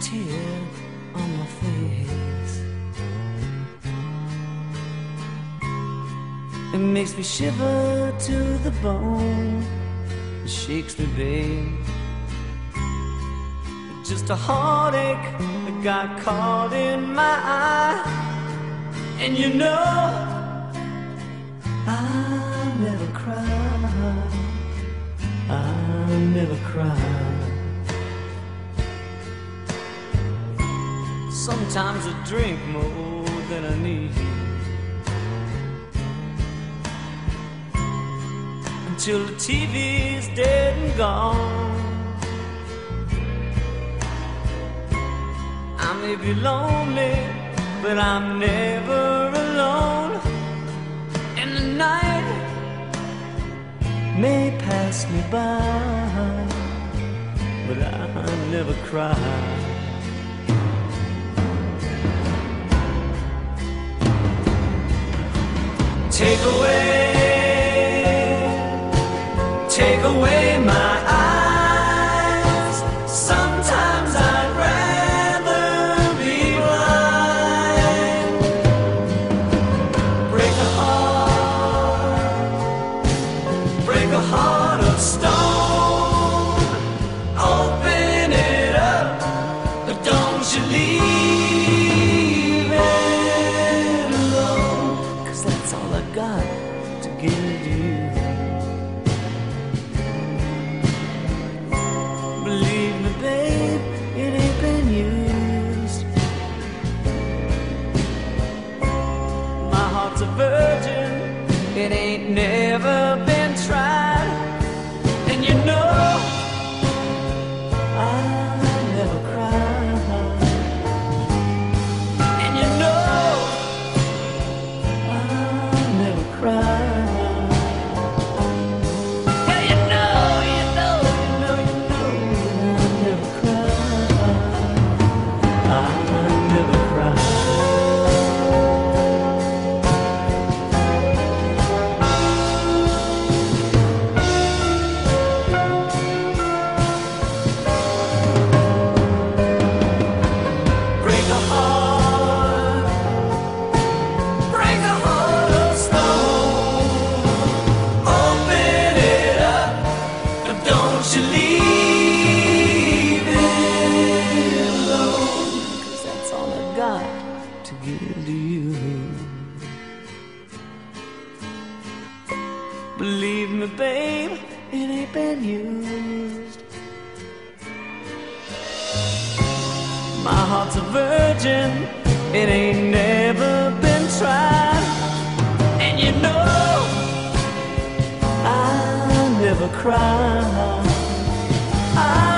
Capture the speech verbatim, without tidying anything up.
tear on my face. It makes me shiver to the bone. It shakes me, babe. Just a heartache that got caught in my eye. And you know I never cry, I never cry. Sometimes I drink more than I need, until the T V's dead and gone. I may be lonely, but I'm never alone. And the night may pass me by, but I never cry. Take away, take away my eyes. Sometimes I'd rather be blind. Break a heart, break a heart of stone. Open it up, but don't you leave it alone. 'Cause that's all I got to give you. Believe me, babe, it ain't been used. My heart's a virgin, it ain't never been tried. And you know I never cry. And you know I never cry. Yeah, you know, you know, you know, you know I never cry. I never cry. Break a heart, break a heart of stone. Open it up, but don't you leave it alone. 'Cause that's all I got to give to you. Believe me, babe, it ain't been used. My heart's a virgin, it ain't never been tried. And you know I never cry. I